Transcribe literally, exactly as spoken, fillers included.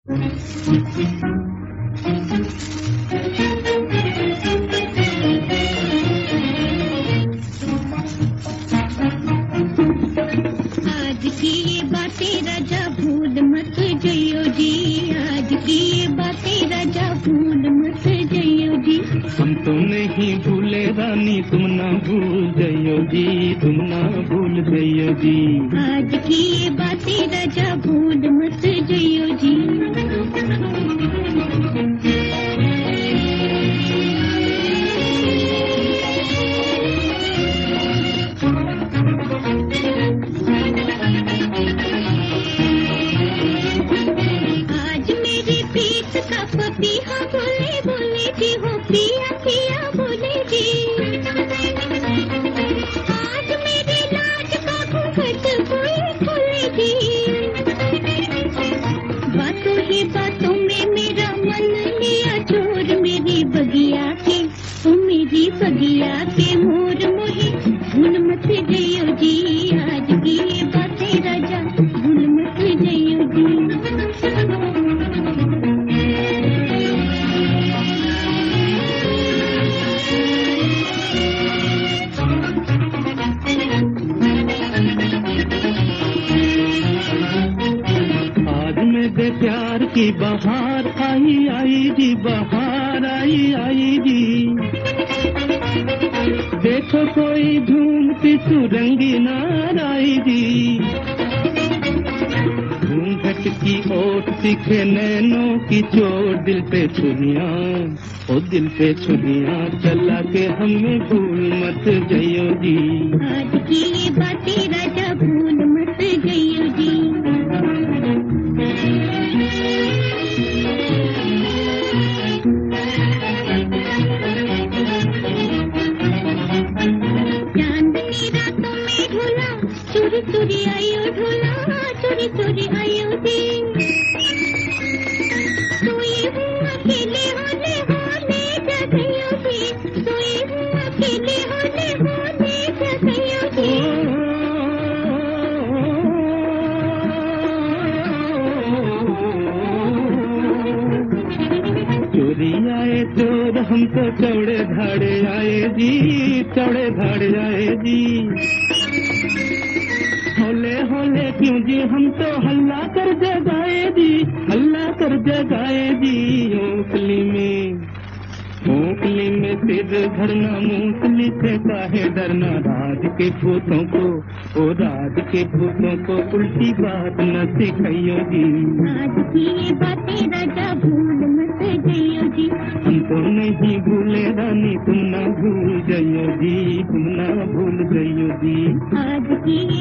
आज की ये बातें राजा भूल मत जइयो जी, आज की ये बातें राजा भूल मत जइयो जी। हम तो नहीं भूले रानी तुम ना भूल जइयो जी, तुम ना भूल जइयो जी। आज की ये बातें राजा भूल मत जइयो जी। पपिया बोले बोले जी हो पिया पिया बोले जी। आज मेरे लाज का घूंघट कोई खोले जी। बातों ही बातों में मेरा मन लिया चोर, मेरी बगिया के ओ मेरी बगिया के मोर मोहे भूल मत जइयो जी। आज की ये बातें राजा भूल मत जइयो जी। प्यार की बहार आई आई जी, बहार आई आई जी। देखो कोई झूमती सुरंगी नार आई जी। घूंघट की ओट दिखे नैनों की चोट, दिल पे छुरियां ओ दिल पे छुरियां चला के हमें भूल मत जइयो जी। आज की ये बातें राजा भूल मत जइयो जी। चोरी चोरी आयो ढोला, चोरी चोरी आयो जी। सोई हूँ अकेले होले होले जगयो जी, सोई हूँ अकेले होले होले जगयो जी। चोरी आए चोर हम तो चौड़े धाड़े आए जी, चौड़े धाड़े आए जी। होले होले क्यों जी हम तो हल्ला कर जगाए जी, हल्ला कर जगाए जी। ओखली में ओखली में सिर धरना, मूंगफली से काहे डरना। राज के भूतों को ओ राज के भूतों को उल्टी बात न सिखाइयो जी। आज की ये बातें राजा भूल मत जइयो जी। हम तो नहीं भूले रानी तुम ना भूल जइयो जी, तुम ना भूल जइयो जी। आज की